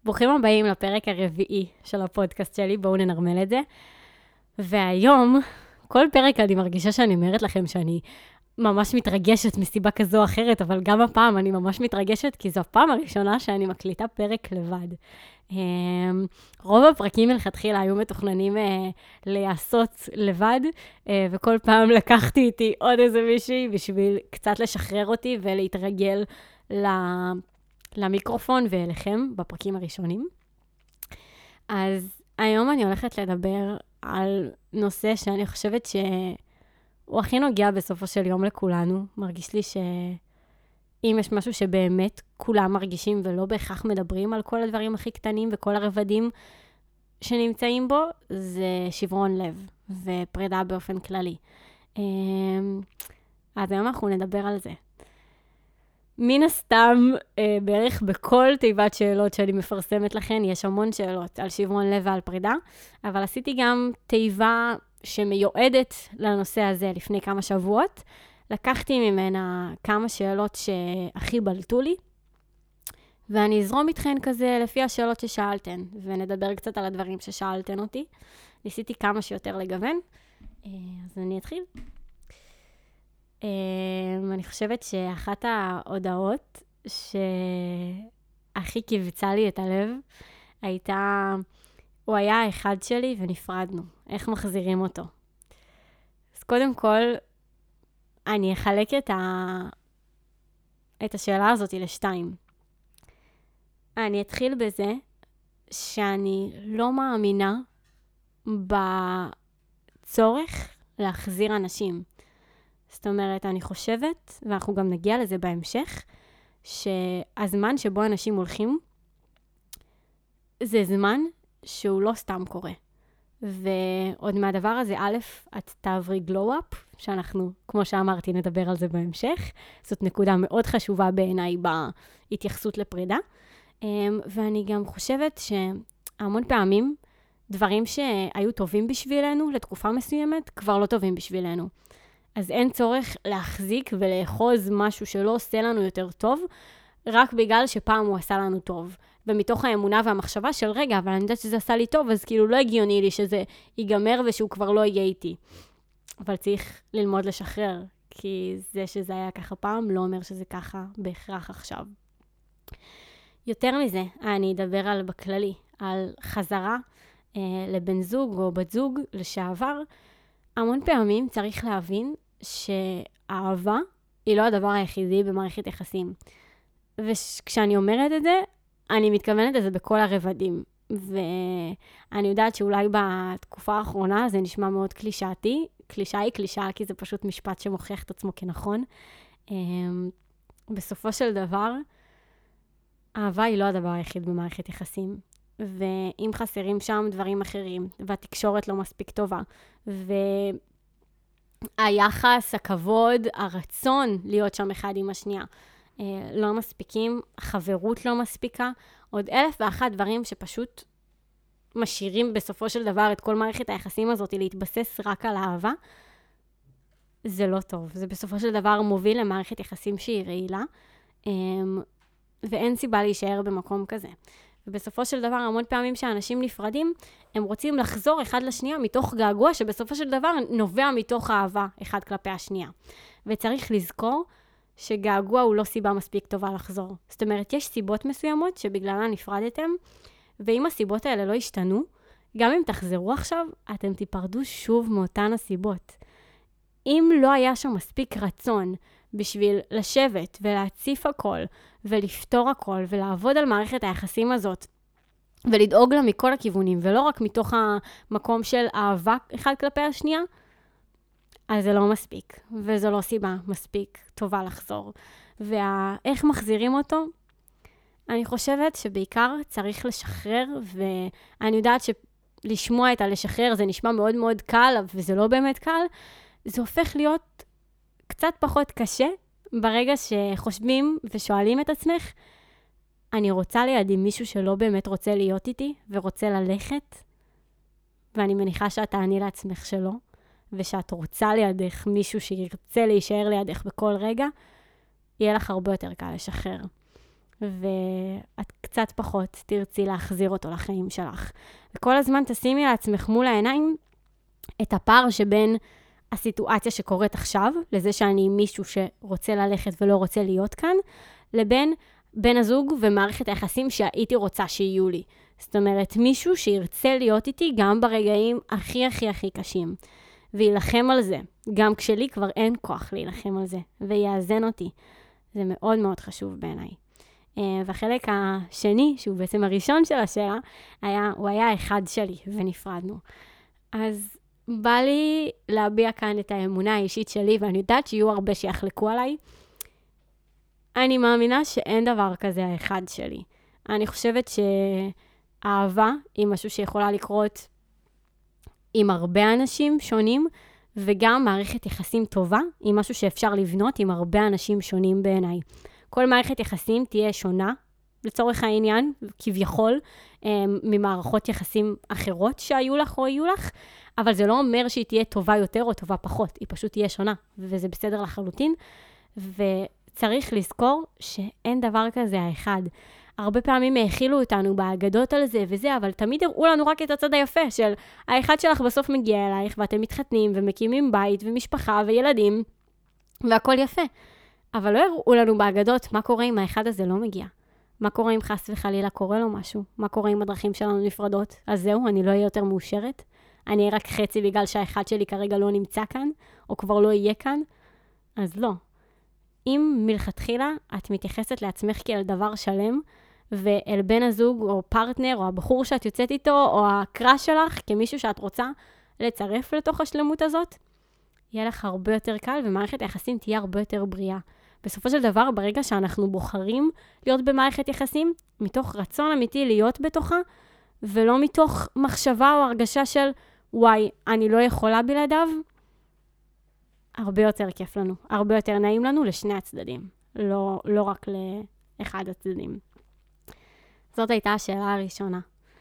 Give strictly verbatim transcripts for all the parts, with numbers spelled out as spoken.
ברוכים הבאים לפרק הרביעי של הפודקאסט שלי, בואו ננרמל את זה. והיום, כל פרק אני מרגישה שאני אומרת לכם שאני ממש מתרגשת מסיבה כזו או אחרת, אבל גם הפעם אני ממש מתרגשת, כי זו הפעם הראשונה שאני מקליטה פרק לבד. רוב הפרקים מלכתחילה היו מתוכננים לעשות לבד, וכל פעם לקחתי איתי עוד איזה מישהי בשביל קצת לשחרר אותי ולהתרגל למיקרופון ואליכם בפרקים הראשונים. אז היום אני הולכת לדבר על נושא שאני חושבת שהוא הכי נוגע בסופו של יום לכולנו. מרגיש לי שאם יש משהו שבאמת כולם מרגישים ולא בהכרח מדברים על כל הדברים הכי קטנים וכל הרבדים שנמצאים בו, זה שברון לב ופרידה באופן כללי. אז היום אנחנו נדבר על זה. מן הסתם, אה, בערך בכל תיבת שאלות שאני מפרסמת לכן, יש המון שאלות על שברון לב ועל פרידה, אבל עשיתי גם תיבה שמיועדת לנושא הזה לפני כמה שבועות. לקחתי ממנה כמה שאלות שהכי בלטו לי, ואני אזרום איתכן כזה לפי השאלות ששאלתן, ונדבר קצת על הדברים ששאלתן אותי. ניסיתי כמה שיותר לגוון, אה, אז אני אתחיל. Um, אני חושבת שאחת ההודעות שהכי קיבצה לי את הלב הייתה, הוא היה האחד שלי ונפרדנו. איך מחזירים אותו? אז קודם כל, אני אחלק את, ה... את השאלה הזאת לשתיים. אני אתחיל בזה שאני לא מאמינה בצורך להחזיר אנשים. זאת אומרת, אני חושבת, ואנחנו גם נגיע לזה בהמשך, שהזמן שבו אנשים הולכים, זה זמן שהוא לא סתם קורה. ועוד מהדבר הזה, א', את תעברי גלו-אפ, שאנחנו, כמו שאמרתי, נדבר על זה בהמשך. זאת נקודה מאוד חשובה בעיניי בהתייחסות לפרידה. ואני גם חושבת שהמון פעמים, דברים שהיו טובים בשבילנו לתקופה מסוימת, כבר לא טובים בשבילנו. אז אין צורך להחזיק ולאחוז משהו שלא עושה לנו יותר טוב, רק בגלל שפעם הוא עשה לנו טוב. ומתוך האמונה והמחשבה של רגע, אבל אני יודעת שזה עשה לי טוב, אז כאילו לא הגיוני לי שזה ייגמר ושהוא כבר לא יהיה איתי. אבל צריך ללמוד לשחרר, כי זה שזה היה ככה פעם, לא אומר שזה ככה בהכרח עכשיו. יותר מזה, אני אדבר על בכללי, על חזרה אה, לבן זוג או בת זוג לשעבר. המון פעמים צריך להבין שאהבה היא לא הדבר היחידי במערכת יחסים. וכשאני אומרת את זה, אני מתכוונת את זה בכל הרבדים. ואני יודעת שאולי בתקופה האחרונה זה נשמע מאוד קלישאתי. קלישאה היא קלישאה כי זה פשוט משפט שמוכיח את עצמו כנכון. בסופו של דבר, אהבה היא לא הדבר היחיד במערכת יחסים. ואם חסרים שם דברים אחרים, והתקשורת לא מספיק טובה, והיחס, הכבוד, הרצון להיות שם אחד עם השנייה, לא מספיקים, החברות לא מספיקה, עוד אלף ואחת דברים שפשוט משאירים בסופו של דבר את כל מערכת היחסים הזאת להתבסס רק על אהבה, זה לא טוב. זה בסופו של דבר מוביל למערכת יחסים שהיא רעילה, ואין סיבה להישאר במקום כזה. ובסופו של דבר, המון פעמים שאנשים נפרדים, הם רוצים לחזור אחד לשנייה מתוך געגוע, שבסופו של דבר נובע מתוך אהבה אחד כלפי השנייה. וצריך לזכור שגעגוע הוא לא סיבה מספיק טובה לחזור. זאת אומרת, יש סיבות מסוימות שבגללן נפרדתם, ואם הסיבות האלה לא השתנו, גם אם תחזרו עכשיו, אתם תיפרדו שוב מאותן הסיבות. אם לא היה שם מספיק רצון בשביל לשבת ולהציף הכל, ולפתור הכל, ולעבוד על מערכת היחסים הזאת, ולדאוג לה מכל הכיוונים, ולא רק מתוך המקום של אהבה אחד כלפי השנייה, אז זה לא מספיק, וזו לא סיבה מספיק טובה לחזור. ואיך מחזירים אותו? אני חושבת שבעיקר צריך לשחרר, ואני יודעת שלשמוע את הלשחרר זה נשמע מאוד מאוד קל, וזה לא באמת קל, זה הופך להיות קצת פחות קשה, ברגע שחושבים ושואלים את עצמך, אני רוצה לידי מישהו שלא באמת רוצה להיות איתי, ורוצה ללכת, ואני מניחה שאת תעני לעצמך שלא, ושאת רוצה לידך מישהו שירצה להישאר לידך בכל רגע, יהיה לך הרבה יותר קל לשחרר. ואת קצת פחות תרצי להחזיר אותו לחיים שלך. וכל הזמן תשימי לעצמך מול העיניים את הפער שבין הסיטואציה שקורית עכשיו, לזה שאני מישהו שרוצה ללכת ולא רוצה להיות כאן, לבין בן הזוג ומערכת היחסים שהייתי רוצה שיהיו לי. זאת אומרת, מישהו שירצה להיות איתי גם ברגעים הכי הכי הכי קשים. וילחם על זה, גם כשלי כבר אין כוח להילחם על זה, ויאזן אותי. זה מאוד מאוד חשוב בעיניי. והחלק השני, שהוא בעצם הראשון של השאלה, היה, הוא היה האחד שלי, ונפרדנו. אז בא לי להביע כאן את האמונה האישית שלי, ואני יודעת שיהיו הרבה שיחלקו עליי. אני מאמינה שאין דבר כזה האחד שלי. אני חושבת שאהבה היא משהו שיכולה לקרות עם הרבה אנשים שונים, וגם מערכת יחסים טובה היא משהו שאפשר לבנות עם הרבה אנשים שונים בעיניי. כל מערכת יחסים תהיה שונה, לצורך העניין, כביכול, ממערכות יחסים אחרות שהיו לך או היו לך, אבל זה לא אומר שהיא תהיה טובה יותר או טובה פחות, היא פשוט תהיה שונה, וזה בסדר לחלוטין, וצריך לזכור שאין דבר כזה האחד. הרבה פעמים האכילו אותנו באגדות על זה וזה, אבל תמיד הראו לנו רק את הצד היפה של האחד שלך בסוף מגיע אלייך, ואתם מתחתנים ומקימים בית ומשפחה וילדים, והכל יפה. אבל לא הראו לנו באגדות מה קורה אם האחד הזה לא מגיע. מה קורה אם חס וחלילה קורה לו משהו? מה קורה אם הדרכים שלנו נפרדות? אז זהו, אני לא אהיה יותר מאושרת. אני אהיה רק חצי בגלל שהאחד שלי כרגע לא נמצא כאן, או כבר לא יהיה כאן. אז לא. אם מלכתחילה את מתייחסת לעצמך כאל דבר שלם, ואל בן הזוג או פרטנר או הבחור שאת יוצאת איתו, או הקראש שלך כמישהו שאת רוצה לצרף לתוך השלמות הזאת, יהיה לך הרבה יותר קל, ומערכת היחסים תהיה הרבה יותר בריאה. בסופו של דבר, ברגע שאנחנו בוחרים להיות במערכת יחסים, מתוך רצון אמיתי להיות בתוכה, ולא מתוך מחשבה או הרגשה של, וואי, אני לא יכולה בלעדיו, הרבה יותר כיף לנו, הרבה יותר נעים לנו לשני הצדדים, לא, לא רק לאחד הצדדים. זאת הייתה השאלה הראשונה.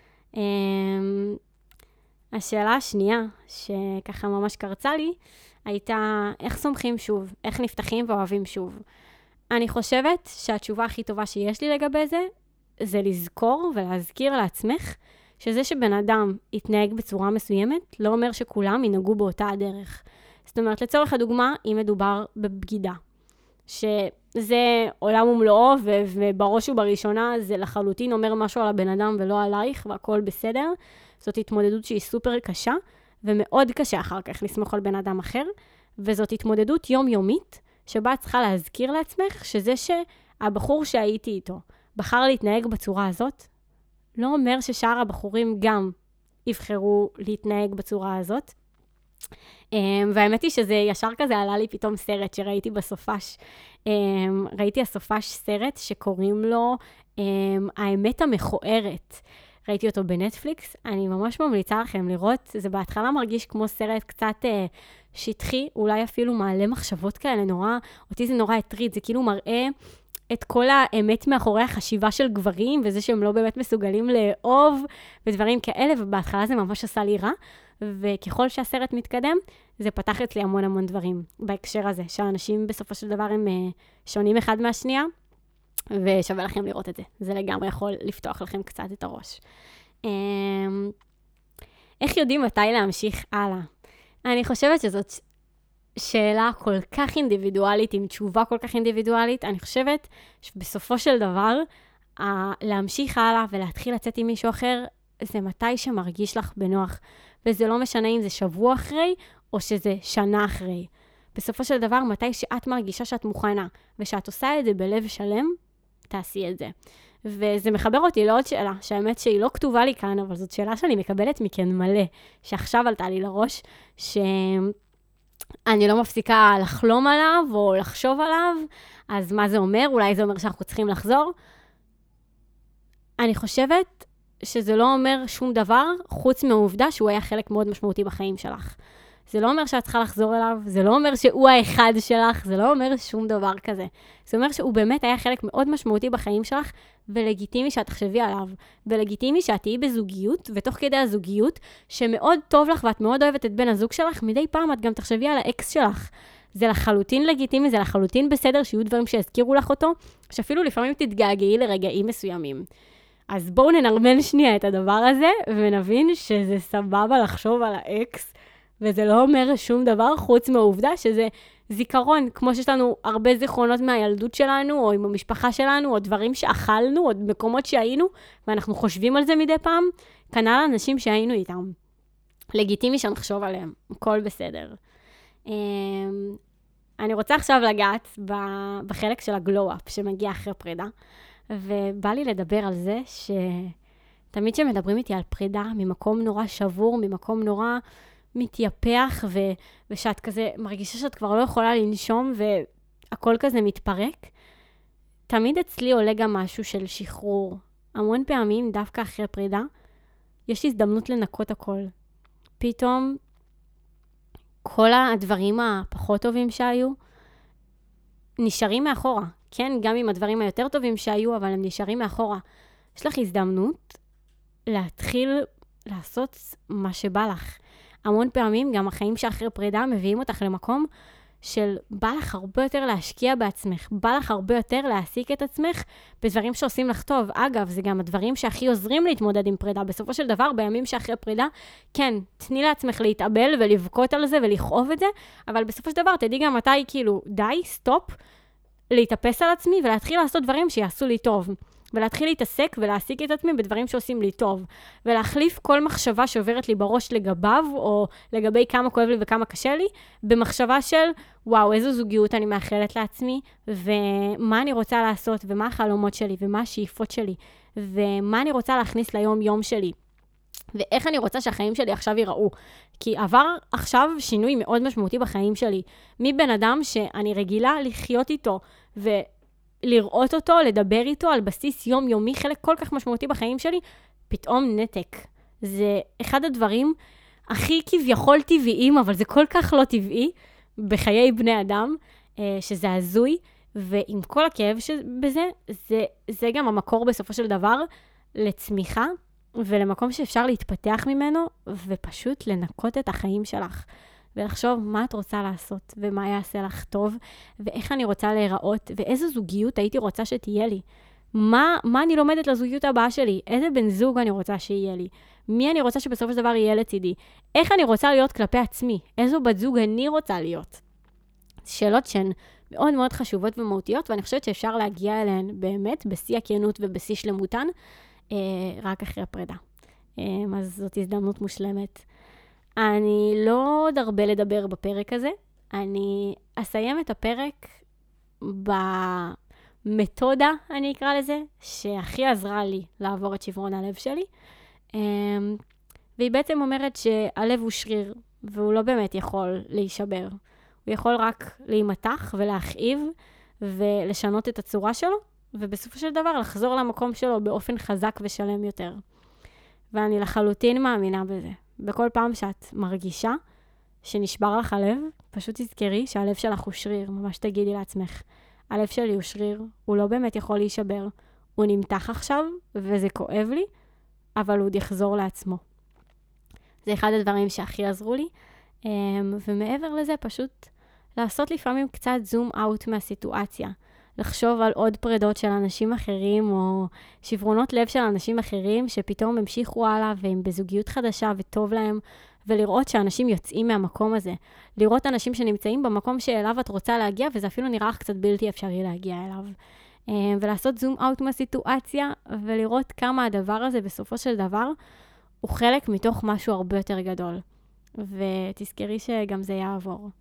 השאלה השנייה, שככה ממש קרצה לי, הייתה איך סומכים שוב, איך נפתחים ואוהבים שוב. אני חושבת שהתשובה הכי טובה שיש לי לגבי זה, זה לזכור ולהזכיר לעצמך, שזה שבן אדם יתנהג בצורה מסוימת, לא אומר שכולם ינהגו באותה הדרך. זאת אומרת, לצורך הדוגמה, אם מדובר בבגידה, שזה עולם ומלואו, ו- ובראש ובראשונה זה לחלוטין אומר משהו על הבן אדם ולא עלייך, והכל בסדר. זאת התמודדות שהיא סופר קשה, ומאוד קשה אחר כך לסמוך על בן אדם אחר, וזאת התמודדות יומיומית, שבה את צריכה להזכיר לעצמך, שזה שהבחור שהייתי איתו בחר להתנהג בצורה הזאת, לא אומר ששאר הבחורים גם יבחרו להתנהג בצורה הזאת. והאמת היא שזה ישר כזה עלה לי פתאום סרט שראיתי בסופש. ראיתי הסופש סרט שקוראים לו האמת המכוערת. ראיתי אותו בנטפליקס, אני ממש ממליצה לכם לראות, זה בהתחלה מרגיש כמו סרט קצת אה, שטחי, אולי אפילו מעלה מחשבות כאלה, נורא, אותי זה נורא הטריד, זה כאילו מראה את כל האמת מאחורי החשיבה של גברים, וזה שהם לא באמת מסוגלים לאהוב, ודברים כאלה, ובהתחלה זה ממש עשה לי רע, וככל שהסרט מתקדם, זה פתח אצלי המון המון דברים בהקשר הזה, שהאנשים בסופו של דבר הם אה, שונים אחד מהשנייה, ושווה לכם לראות את זה. זה לגמרי יכול לפתוח לכם קצת את הראש. איך יודעים מתי להמשיך הלאה? אני חושבת שזאת שאלה כל כך אינדיבידואלית, עם תשובה כל כך אינדיבידואלית. אני חושבת שבסופו של דבר, להמשיך הלאה ולהתחיל לצאת עם מישהו אחר, זה מתי שמרגיש לך בנוח. וזה לא משנה אם זה שבוע אחרי, או שזה שנה אחרי. בסופו של דבר, מתי שאת מרגישה שאת מוכנה, ושאת עושה את זה בלב שלם, תעשי את זה. וזה מחבר אותי לעוד שאלה, שהאמת שהיא לא כתובה לי כאן, אבל זאת שאלה שאני מקבלת מכן מלא, שעכשיו עלתה לי לראש, שאני לא מפסיקה לחלום עליו, או לחשוב עליו, אז מה זה אומר? אולי זה אומר שאנחנו צריכים לחזור? אני חושבת שזה לא אומר שום דבר, חוץ מהעובדה שהוא היה חלק מאוד משמעותי בחיים שלך. זה לא אומר שאת צריכה לחזור אליו, זה לא אומר שהוא האחד שלך, זה לא אומר שום דבר כזה. זה אומר שהוא באמת היה חלק מאוד משמעותי בחיים שלך, ולגיטימי שאת תחשבי עליו, ולגיטימי שאת תהיי בזוגיות, ותוך כדי הזוגיות, שמאוד טוב לך ואת מאוד אוהבת את בן הזוג שלך, מדי פעם את גם תחשבי על האקס שלך. זה לחלוטין לגיטימי, זה לחלוטין בסדר שיהיו דברים שיזכירו לך אותו, שאפילו לפעמים תתגעגעי לרגעים מסוימים. אז בואו ננרמל שנייה את הדבר הזה, ונבין שזה סבבה לחשוב על האקס, וזה לא אומר שום דבר חוץ מהעובדה שזה זיכרון, כמו שיש לנו הרבה זיכרונות מהילדות שלנו, או עם המשפחה שלנו, או דברים שאכלנו, או מקומות שהיינו, ואנחנו חושבים על זה מדי פעם, כנ"ל אנשים שהיינו איתם. לגיטימי שנחשוב עליהם, הכל בסדר. אני רוצה עכשיו לגעת בחלק של הגלו-אפ שמגיע אחרי פרידה, ובא לי לדבר על זה שתמיד שמדברים איתי על פרידה ממקום נורא שבור, ממקום נורא מתייפח, ו... ושאת כזה מרגישה שאת כבר לא יכולה לנשום והכל כזה מתפרק, תמיד אצלי עולה גם משהו של שחרור. המון פעמים, דווקא אחרי פרידה, יש הזדמנות לנקות הכל. פתאום כל הדברים הפחות טובים שהיו נשארים מאחורה. כן, גם עם הדברים היותר טובים שהיו, אבל הם נשארים מאחורה. יש לך הזדמנות להתחיל לעשות מה שבא לך. המון פעמים, גם החיים שאחרי פרידה מביאים אותך למקום של בא לך הרבה יותר להשקיע בעצמך, בא לך הרבה יותר להעסיק את עצמך בדברים שעושים לך טוב. אגב, זה גם הדברים שהכי עוזרים להתמודד עם פרידה. בסופו של דבר, בימים שאחרי פרידה, כן, תני לעצמך להתאבל ולבכות על זה ולכאוב את זה, אבל בסופו של דבר, תדעי גם מתי כאילו, די, סטופ, להתאפס על עצמי ולהתחיל לעשות דברים שיעשו לי טוב. ולהתחיל להתעסק ולהעסיק את עצמי בדברים שעושים לי טוב. ולהחליף כל מחשבה שעוברת לי בראש לגביו, או לגבי כמה כואב לי וכמה קשה לי, במחשבה של, וואו, איזו זוגיות אני מאחלת לעצמי, ומה אני רוצה לעשות, ומה החלומות שלי, ומה השאיפות שלי, ומה אני רוצה להכניס ליום יום שלי. ואיך אני רוצה שהחיים שלי עכשיו ייראו. כי עבר עכשיו שינוי מאוד משמעותי בחיים שלי. מבן אדם שאני רגילה לחיות איתו, ו... לראות אותו, לדבר איתו על בסיס יומיומי, חלק כל כך משמעותי בחיים שלי, פתאום נתק. זה אחד הדברים הכי כביכול טבעיים, אבל זה כל כך לא טבעי בחיי בני אדם, שזה הזוי, ועם כל הכאב שבזה, זה, זה גם המקור בסופו של דבר לצמיחה, ולמקום שאפשר להתפתח ממנו, ופשוט לנקות את החיים שלך. ולחשוב מה את רוצה לעשות, ומה יעשה לך טוב, ואיך אני רוצה להיראות, ואיזו זוגיות הייתי רוצה שתהיה לי. מה, מה אני לומדת לזוגיות הבאה שלי? איזה בן זוג אני רוצה שיהיה לי? מי אני רוצה שבסופו של דבר יהיה לצידי? איך אני רוצה להיות כלפי עצמי? איזו בת זוג אני רוצה להיות? שאלות שהן מאוד מאוד חשובות ומהותיות, ואני חושבת שאפשר להגיע אליהן באמת בשיא הכנות ובשיא שלמותן, אה, רק אחרי הפרידה. אה, אז זאת הזדמנות מושלמת. אני לא עוד הרבה לדבר בפרק הזה, אני אסיים את הפרק במתודה, אני אקרא לזה, שהכי עזרה לי לעבור את שברון הלב שלי, והיא בעצם אומרת שהלב הוא שריר, והוא לא באמת יכול להישבר. הוא יכול רק להימתח ולהכאיב ולשנות את הצורה שלו, ובסופו של דבר לחזור למקום שלו באופן חזק ושלם יותר. ואני לחלוטין מאמינה בזה. בכל פעם שאת מרגישה שנשבר לך הלב, פשוט תזכרי שהלב שלך הוא שריר, ממש תגידי לעצמך. הלב שלי הוא שריר, הוא לא באמת יכול להישבר. הוא נמתח עכשיו, וזה כואב לי, אבל הוא עוד יחזור לעצמו. זה אחד הדברים שהכי עזרו לי, ומעבר לזה פשוט לעשות לפעמים קצת זום אאוט מהסיטואציה. לחשוב על עוד פרידות של אנשים אחרים, או שברונות לב של אנשים אחרים, שפתאום המשיכו הלאה, והם בזוגיות חדשה וטוב להם, ולראות שאנשים יוצאים מהמקום הזה. לראות אנשים שנמצאים במקום שאליו את רוצה להגיע, וזה אפילו נראה לך קצת בלתי אפשרי להגיע אליו. ולעשות זום אאוט מהסיטואציה, ולראות כמה הדבר הזה בסופו של דבר, הוא חלק מתוך משהו הרבה יותר גדול. ותזכרי שגם זה יעבור.